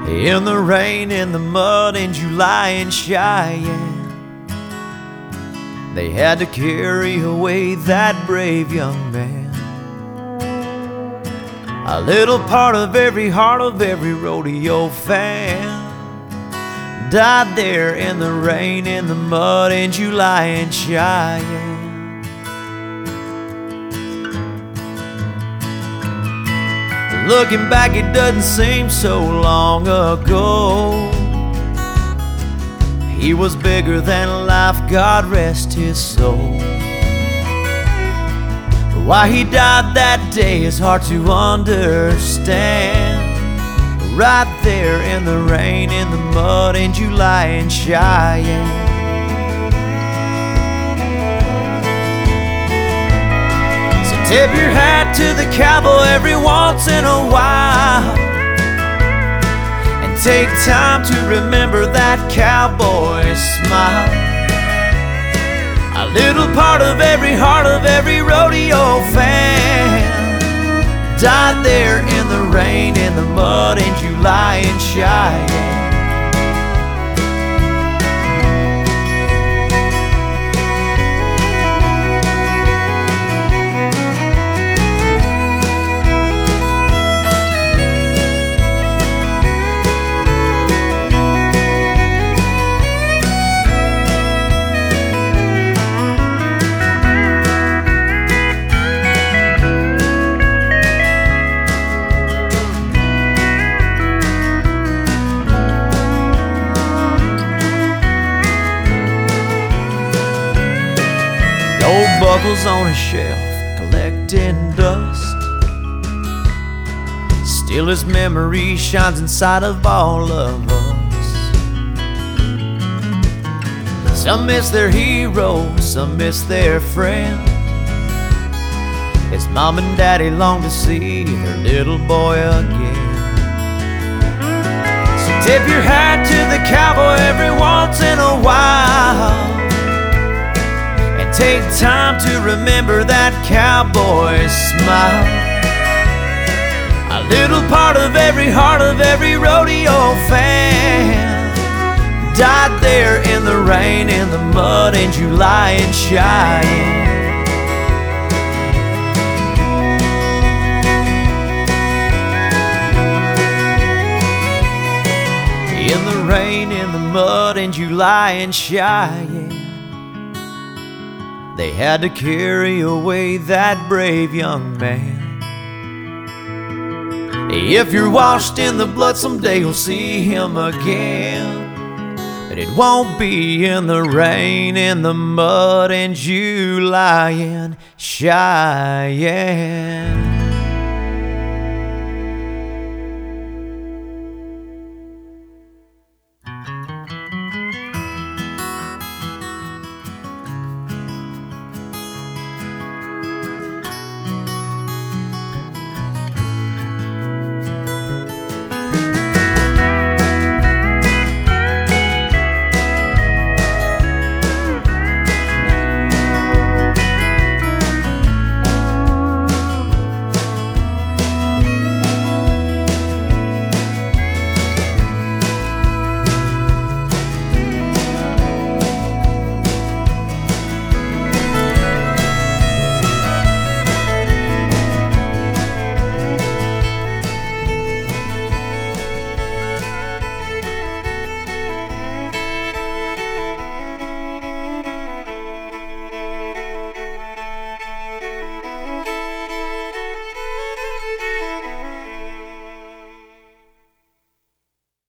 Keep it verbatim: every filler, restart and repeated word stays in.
In the rain, in the mud, in July and Cheyenne, they had to carry away that brave young man. A little part of every heart of every rodeo fan died there in the rain, in the mud, in July and Cheyenne. Looking back, it doesn't seem so long ago. He was bigger than life, God rest his soul. Why he died that day is hard to understand. Right there in the rain, in the mud, in July and Cheyenne. So tip your hat to the cowboy every once in a while, and take time to remember that cowboy smile. A little part of every heart of every rodeo fan died there in the rain, in the mud, in July and Cheyenne. Old buckles on a shelf, collecting dust. Still his memory shines inside of all of us. Some miss their hero, some miss their friend. His mom and daddy long to see their little boy again. So tip your hat to the cowboy every once in a while, take time to remember that cowboy smile. A little part of every heart of every rodeo fan died there in the rain, in the mud, in July and Cheyenne. In the rain, in the mud, in July and Cheyenne, they had to carry away that brave young man. If you're washed in the blood, someday you'll see him again. But it won't be in the rain, in the mud, in July and Cheyenne.